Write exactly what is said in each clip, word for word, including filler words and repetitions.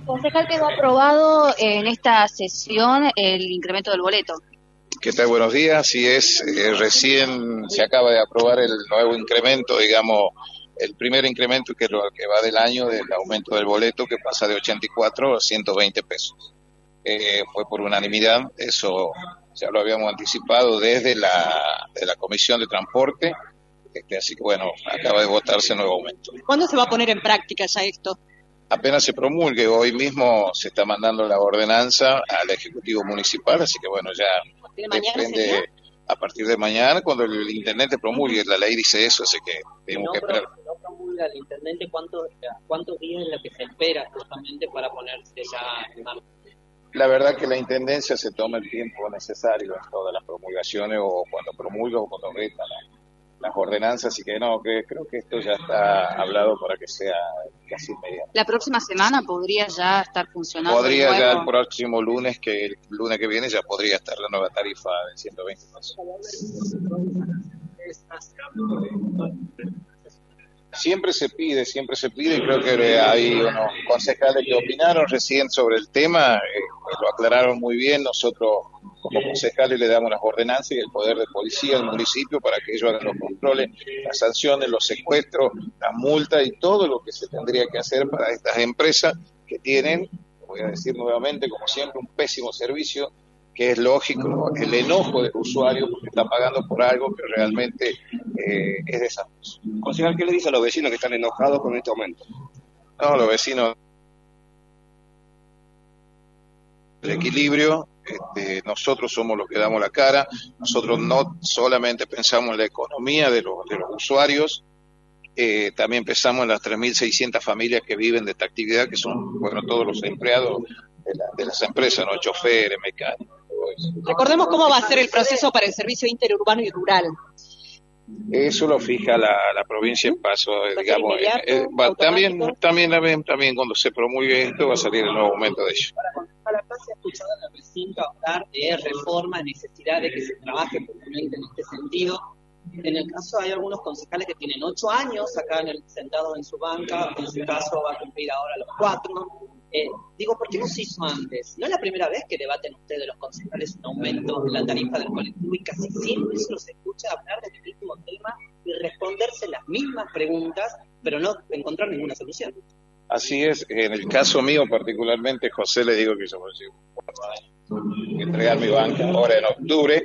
Concejal, quedó aprobado en esta sesión el incremento del boleto. ¿Qué tal? Buenos días. Sí es, eh, recién se acaba de aprobar el nuevo incremento, digamos, el primer incremento que, lo, que va del año del aumento del boleto, que pasa de ochenta y cuatro a ciento veinte pesos. Eh, fue por unanimidad, eso ya lo habíamos anticipado desde la, de la Comisión de Transporte, este, así que bueno, acaba de votarse el nuevo aumento. ¿Cuándo se va a poner en práctica ya esto? Apenas se promulgue, hoy mismo se está mandando la ordenanza al Ejecutivo Municipal, así que bueno, ya depende a partir de mañana, cuando el intendente promulgue, la ley dice eso, así que tenemos no, que esperar. No promulga el intendente, ¿cuántos, cuántos días es lo que se espera justamente para ponerse ya en marcha? La verdad que la intendencia se toma el tiempo necesario en todas las promulgaciones, o cuando promulga o cuando reta la, las ordenanzas, así que no, que creo que esto ya está hablado para que sea casi inmediato. ¿La próxima semana podría ya estar funcionando? Podría ya el próximo lunes, que el lunes que viene ya podría estar la nueva tarifa de ciento veinte pesos. Siempre se pide, siempre se pide, y creo que hay unos concejales que opinaron recién sobre el tema, eh, lo aclararon muy bien. Nosotros como concejales le damos las ordenanzas y el poder de policía al municipio para que ellos hagan los controles, las sanciones, los secuestros, las multas y todo lo que se tendría que hacer para estas empresas que tienen, voy a decir nuevamente, como siempre, un pésimo servicio, que es lógico, el enojo del usuario porque está pagando por algo que realmente eh, es desastroso. Concejal, ¿qué le dice a los vecinos que están enojados con este aumento? No, los vecinos, el equilibrio, este, nosotros somos los que damos la cara, nosotros no solamente pensamos en la economía de los, de los usuarios, eh, también pensamos en las tres mil seiscientas familias que viven de esta actividad, que son, bueno, todos los empleados de, la, de las empresas, ¿no? Choferes, mecánicos. Recordemos cómo va a ser el proceso para el servicio interurbano y rural. Eso lo fija la, la provincia en paso, digamos. Eh, eh, va, también, también, también, también cuando se promulgue esto va a salir el nuevo aumento de ello. Para acá se ha escuchado a la presidenta hablar de reforma, necesidad de que se trabaje puntualmente en este sentido. En el caso hay algunos concejales que tienen ocho años acá en el, sentados en su banca, en su caso va a cumplir ahora los cuatro. Eh, digo, ¿por qué no se hizo antes? No es la primera vez que debaten ustedes los concejales un aumento de la tarifa del colectivo y casi siempre se los escucha hablar del mismo tema y responderse las mismas preguntas, pero no encontrar ninguna solución. Así es, en el caso mío particularmente, José, le digo que yo voy a entregar mi banca ahora en octubre.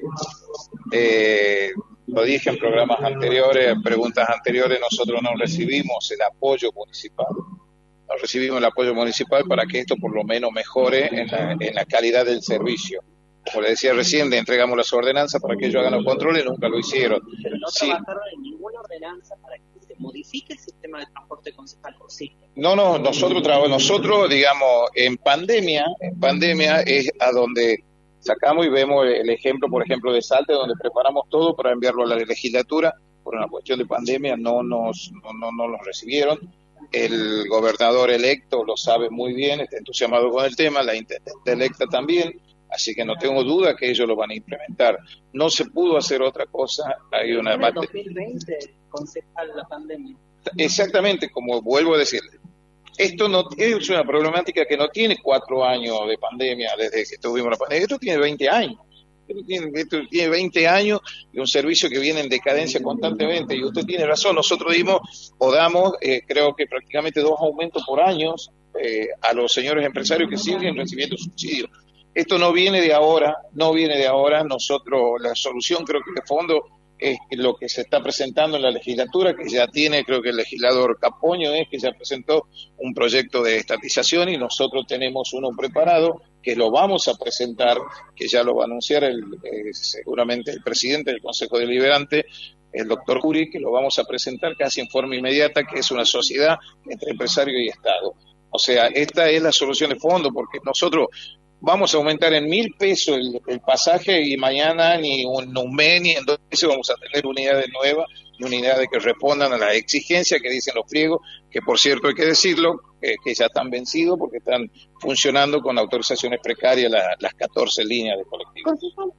Eh, lo dije en programas anteriores, en preguntas anteriores, nosotros no recibimos el apoyo municipal. No recibimos el apoyo municipal para que esto por lo menos mejore en la, en la calidad del servicio. Como le decía recién, le entregamos las ordenanzas para que ellos hagan los controles, nunca lo hicieron. Pero no sí. trabajaron en ninguna ordenanza para que se modifique el sistema de transporte concejal, ¿o sí? No, no, nosotros trabajamos, nosotros, digamos, en pandemia, en pandemia es a donde sacamos y vemos el ejemplo, por ejemplo, de Salta, donde preparamos todo para enviarlo a la legislatura. Por una cuestión de pandemia no nos, no, no, no nos recibieron. El gobernador electo lo sabe muy bien, está entusiasmado con el tema, la intendente electa también, así que no tengo duda que ellos lo van a implementar. No se pudo hacer otra cosa, hay una... En el dos mil veinte, concejal, la pandemia. Exactamente, como vuelvo a decir, esto no es una problemática que no tiene cuatro años de pandemia desde que tuvimos la pandemia, esto tiene veinte años. Esto tiene, esto tiene veinte años de un servicio que viene en decadencia constantemente, y usted tiene razón, nosotros dimos o damos eh, creo que prácticamente dos aumentos por año eh, a los señores empresarios que siguen recibiendo subsidios. Esto no viene de ahora, no viene de ahora, nosotros la solución creo que de fondo es lo que se está presentando en la legislatura, que ya tiene, creo que el legislador Capoño es que ya presentó un proyecto de estatización y nosotros tenemos uno preparado que lo vamos a presentar, que ya lo va a anunciar el, eh, seguramente el presidente del Consejo Deliberante, el doctor Curi, que lo vamos a presentar casi en forma inmediata, que es una sociedad entre empresario y Estado. O sea, esta es la solución de fondo, porque nosotros vamos a aumentar en mil pesos el, el pasaje y mañana ni un, un mes ni en dos meses vamos a tener unidades nuevas y unidades que respondan a las exigencias que dicen los pliegos, que por cierto hay que decirlo, eh, que ya están vencidos porque están funcionando con autorizaciones precarias la, las catorce líneas de colectivos.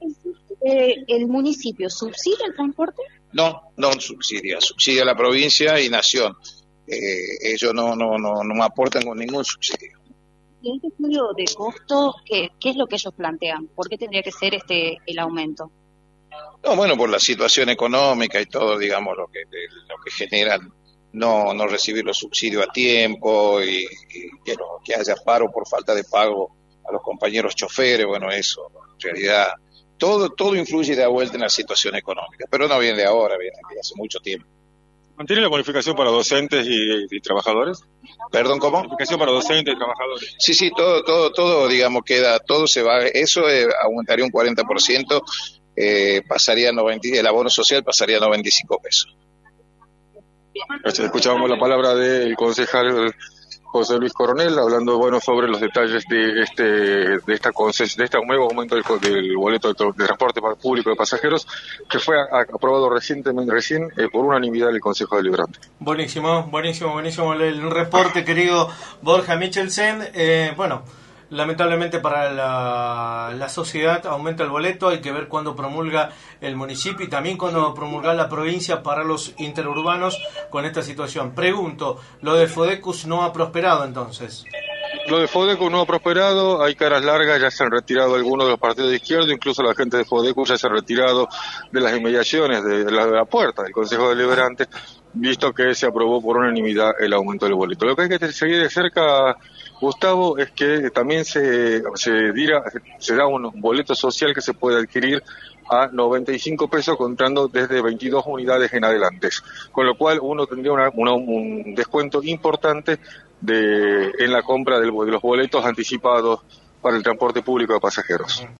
Eh, ¿El municipio subsidia el transporte? No, no subsidia, subsidia la provincia y Nación. Eh, ellos no, no, no, no aportan con ningún subsidio. En este estudio de costo, ¿qué, ¿qué es lo que ellos plantean? ¿Por qué tendría que ser este el aumento? No, bueno, por la situación económica y todo, digamos, lo que lo que generan no no recibir los subsidios a tiempo y, y que, no, que haya paro por falta de pago a los compañeros choferes, bueno, eso, en realidad, todo todo influye de vuelta en la situación económica, pero no viene de ahora, viene de hace mucho tiempo. ¿Mantiene la bonificación para docentes y, y trabajadores? ¿Perdón, cómo? Bonificación para docentes y trabajadores. Sí, sí, todo, todo, todo, digamos, queda, todo se va, eso eh, aumentaría un cuarenta por ciento, eh, pasaría a noventa, el abono social pasaría a noventa y cinco pesos. Escuchábamos la palabra del concejal José Luis Coronel hablando, bueno, sobre los detalles de este de esta conces, de este nuevo aumento del, del boleto de, de transporte público de pasajeros que fue a, aprobado recientemente recién eh, por unanimidad del Consejo Deliberante. Buenísimo, buenísimo, buenísimo el reporte, querido Borja Michelsen. Eh, bueno, lamentablemente para la, la sociedad aumenta el boleto, hay que ver cuándo promulga el municipio y también cuándo promulga la provincia para los interurbanos con esta situación. Pregunto, ¿lo de Fodecus no ha prosperado entonces? Lo de Fodecus no ha prosperado, hay caras largas, ya se han retirado algunos de los partidos de izquierda, incluso la gente de Fodecus ya se ha retirado de las inmediaciones de la, de la puerta del Consejo Deliberante, visto que se aprobó por unanimidad el aumento del boleto. Lo que hay que seguir de cerca, Gustavo, es que también se se, dirá, se da un boleto social que se puede adquirir a noventa y cinco pesos contando desde veintidós unidades en adelante, con lo cual uno tendría una, una, un descuento importante de en la compra del, de los boletos anticipados para el transporte público de pasajeros.